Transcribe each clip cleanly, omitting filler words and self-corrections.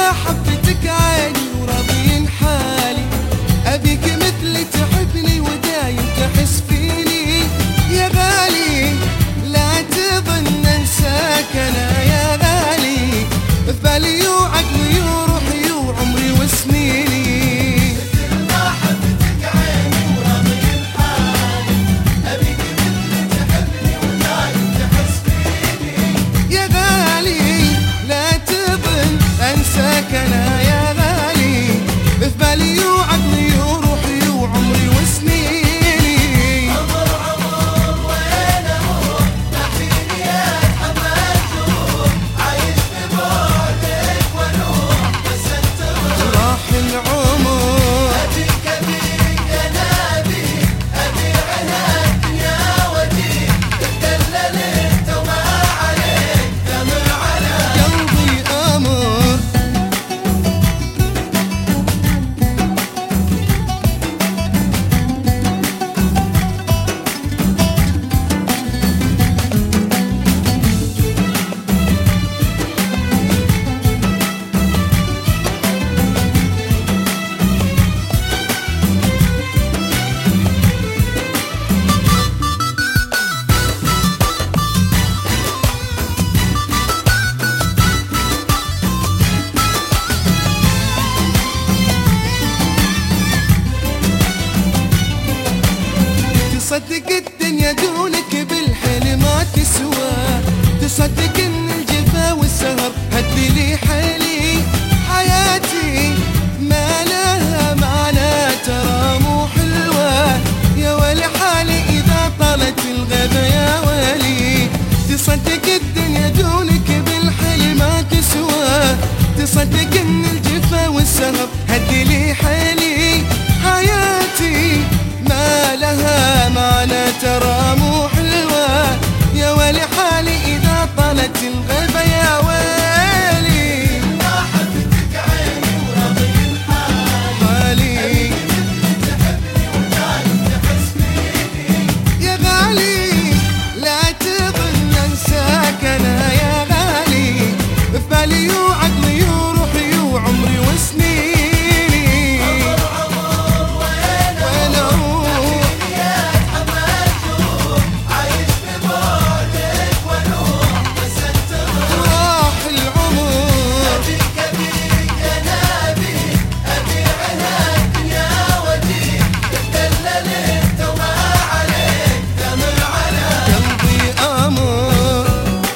ما حبتك عيني وراضين حالي، أبيك مثلي تحبني ودايم تحس فيني يا غالي، لا تظن أنساك أنا يا غالي، في بالي وعقلي وروحي وعمري وسنيني. مثل ما حبتك عيني وراضين حالي، أبيك مثلي تحبني ودايم تحس فيني يا غالي، لا تظن أنساك أنا يا غالي، في بالي وعقلي وروحي وعمري وسنيني. عمر عمر وين أروح نحيني أتحمل جروح، عايش في بعدك وأنوح بس أنتظر راح العمر أبيك أبيك أنا أبيك أبيع لك يا وديك، تدلل أنت وما عليك دمع على قلبي أمر. تصدق الدنيا دونك بالحيل ما تسوى، تصدق ان الجفا والسهر هدي لي حيلي، حياتي ما لها معنى ترى مو حلوة، يا ويلي حالي اذا طالت الغدا يا ويلي. تصدق الدنيا دونك بالحيل ما تسوى، تصدق ان الجفا والسهر هدي لي حيلي، حياتي ما لها معنى ترى مو حلوة، يا ويلي حالي إذا طالت الغيبة يا ويلي. ما حبتك عيني وراضين حالي، حالي تحبني ودايم تحس فيني يا غالي، لا تظن أنساك أنا يا غالي، في بالي وعقلي وروحي وعمري وسنيني. عمر عمر وين وين أروح أتحمل جروح، عايش في بعدك وأنوح بس أنتظر راح العمر. أبيك أبيك أنا أبيك أبيع لك يا وديك، تدلل أنت وما عليك دمع على قلبي أمر.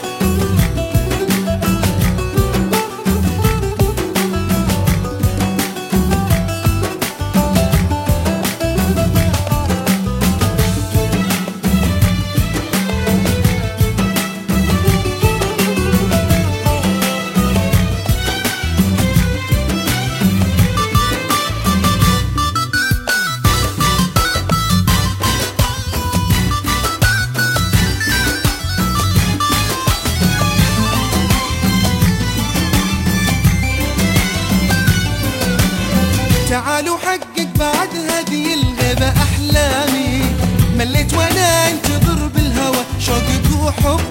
تعالوا حقق بعد هذه الغيبة أحلامي، مليت وأنا أنتظر بالهوى شوقك وحب